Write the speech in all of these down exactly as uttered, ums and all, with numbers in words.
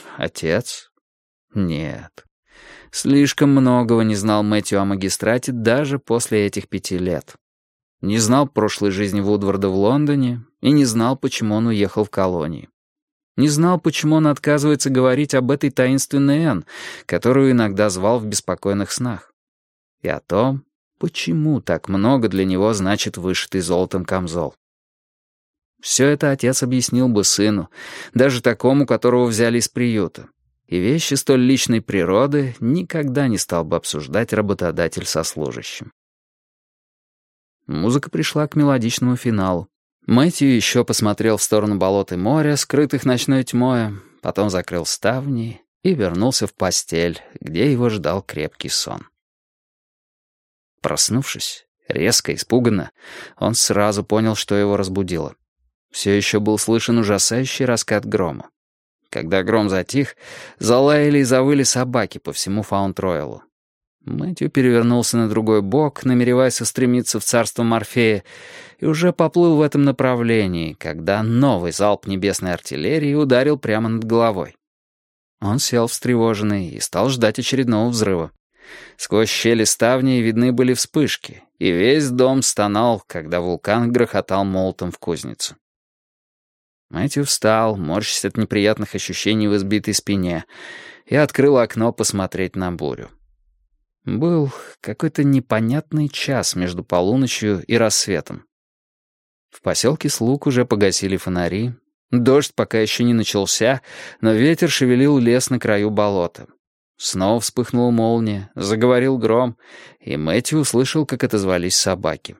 отец? Нет. Слишком многого не знал Мэтью о магистрате даже после этих пяти лет. Не знал прошлой жизни Вудварда в Лондоне и не знал, почему он уехал в колонии. Не знал, почему он отказывается говорить об этой таинственной Энн, которую иногда звал в беспокойных снах. И о том, почему так много для него значит вышитый золотом камзол. Все это отец объяснил бы сыну, даже такому, которого взяли из приюта. И вещи столь личной природы никогда не стал бы обсуждать работодатель со служащим. Музыка пришла к мелодичному финалу. Мэтью еще посмотрел в сторону болот и моря, скрытых ночной тьмой, потом закрыл ставни и вернулся в постель, где его ждал крепкий сон. Проснувшись, резко, испуганно, он сразу понял, что его разбудило. Все еще был слышен ужасающий раскат грома. Когда гром затих, залаяли и завыли собаки по всему Фаунд-Роялу. Мэтью перевернулся на другой бок, намереваясь устремиться в царство Морфея, и уже поплыл в этом направлении, когда новый залп небесной артиллерии ударил прямо над головой. Он сел встревоженный и стал ждать очередного взрыва. Сквозь щели ставней видны были вспышки, и весь дом стонал, когда вулкан грохотал молотом в кузницу. Мэтью встал, морщась от неприятных ощущений в избитой спине, и открыл окно посмотреть на бурю. Был какой-то непонятный час между полуночью и рассветом. В поселке Слуг уже погасили фонари, дождь пока еще не начался, но ветер шевелил лес на краю болота. Снова вспыхнула молния, заговорил гром, и Мэтью услышал, как отозвались собаки.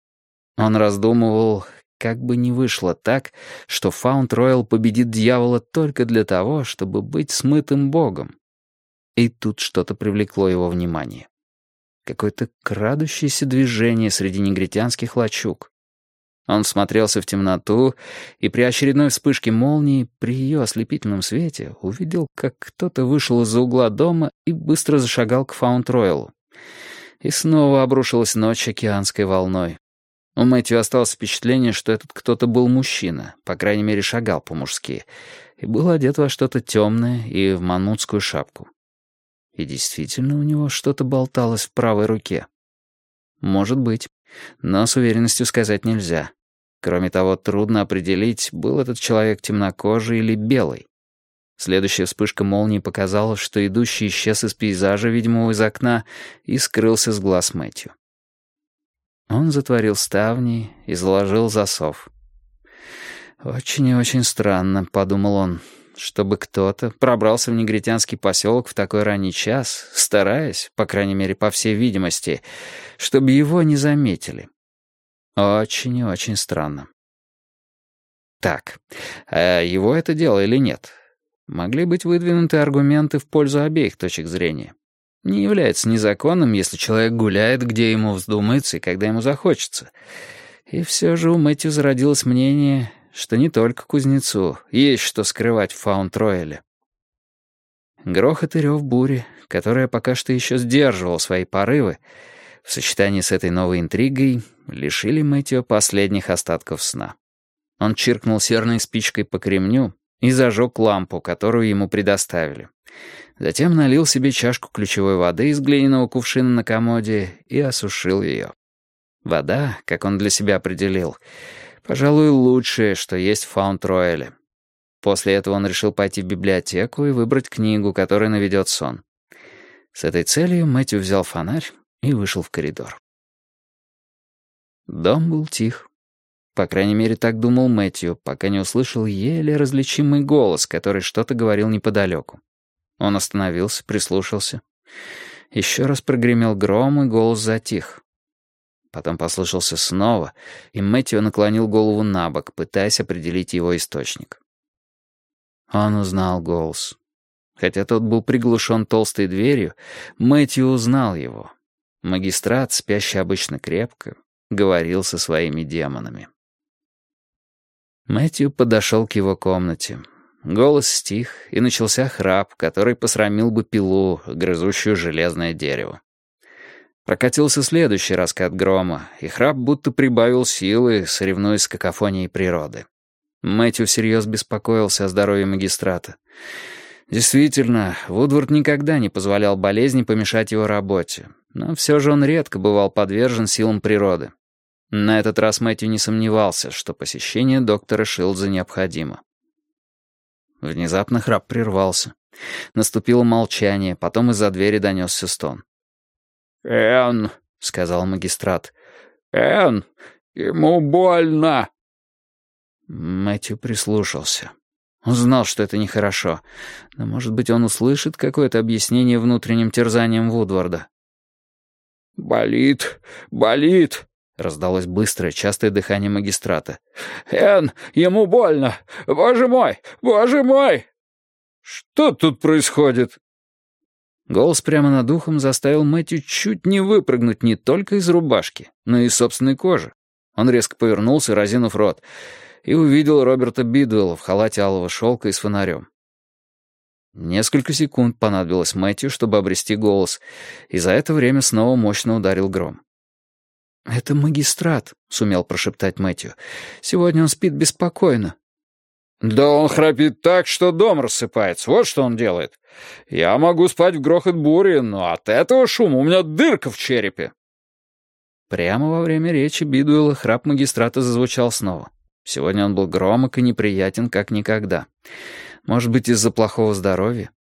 Он раздумывал, как бы ни вышло так, что Фаунд-Роял победит дьявола только для того, чтобы быть смытым богом. И тут что-то привлекло его внимание. Какое-то крадущееся движение среди негритянских лачуг. Он всмотрелся в темноту и при очередной вспышке молнии, при ее ослепительном свете, увидел, как кто-то вышел из-за угла дома и быстро зашагал к Фаунд-Роялу. И снова обрушилась ночь океанской волной. У Мэтью осталось впечатление, что этот кто-то был мужчина, по крайней мере, шагал по-мужски, и был одет во что-то темное и в мамутскую шапку. И действительно у него что-то болталось в правой руке. Может быть, но с уверенностью сказать нельзя. Кроме того, трудно определить, был этот человек темнокожий или белый. Следующая вспышка молнии показала, что идущий исчез из пейзажа, видимого из окна, и скрылся с глаз Мэтью. Он затворил ставни и заложил засов. «Очень и очень странно», — подумал он, «чтобы кто-то пробрался в негритянский поселок в такой ранний час, стараясь, по крайней мере, по всей видимости, чтобы его не заметили. Очень и очень странно». Так, а его это дело или нет? Могли быть выдвинуты аргументы в пользу обеих точек зрения. Не является незаконным, если человек гуляет, где ему вздумается и когда ему захочется. И все же у Мэтью зародилось мнение, что не только кузнецу есть что скрывать в Фаунд-Рояле. Грохот и рев бури, которая пока что еще сдерживала свои порывы, в сочетании с этой новой интригой лишили Мэтью последних остатков сна. Он чиркнул серной спичкой по кремню и зажег лампу, которую ему предоставили. Затем налил себе чашку ключевой воды из глиняного кувшина на комоде и осушил ее. Вода, как он для себя определил, пожалуй, лучшее, что есть в Фаунд-Рояле. После этого он решил пойти в библиотеку и выбрать книгу, которая наведет сон. С этой целью Мэтью взял фонарь и вышел в коридор. Дом был тих. По крайней мере, так думал Мэтью, пока не услышал еле различимый голос, который что-то говорил неподалеку. Он остановился, прислушался. Еще раз прогремел гром, и голос затих. Потом послышался снова, и Мэтью наклонил голову на бок, пытаясь определить его источник. Он узнал голос. Хотя тот был приглушен толстой дверью, Мэтью узнал его. Магистрат, спящий обычно крепко, говорил со своими демонами. Мэтью подошел к его комнате. Голос стих, и начался храп, который посрамил бы пилу, грызущую железное дерево. Прокатился следующий раскат грома, и храп будто прибавил силы, соревнуясь с какофонией природы. Мэтью всерьез беспокоился о здоровье магистрата. Действительно, Вудвард никогда не позволял болезни помешать его работе, но все же он редко бывал подвержен силам природы. На этот раз Мэтью не сомневался, что посещение доктора Шилдза необходимо. Внезапно храп прервался. Наступило молчание, потом из-за двери донесся стон. «Энн», — сказал магистрат, — «Энн, ему больно». Мэтью прислушался. Он знал, что это нехорошо, но, может быть, он услышит какое-то объяснение внутренним терзаниям Вудварда. «Болит, болит», — раздалось быстрое, частое дыхание магистрата. «Энн, ему больно! Боже мой! Боже мой!» «Что тут происходит?» Голос прямо над ухом заставил Мэтью чуть не выпрыгнуть не только из рубашки, но и из собственной кожи. Он резко повернулся, разинув рот, и увидел Роберта Бидуэлла в халате алого шелка и с фонарем. Несколько секунд понадобилось Мэтью, чтобы обрести голос, и за это время снова мощно ударил гром. «Это магистрат», — сумел прошептать Мэтью. «Сегодня он спит беспокойно». «Да он храпит так, что дом рассыпается. Вот что он делает. Я могу спать в грохот бури, но от этого шума у меня дырка в черепе». Прямо во время речи Бидуэлла храп магистрата зазвучал снова. Сегодня он был громок и неприятен, как никогда. Может быть, из-за плохого здоровья?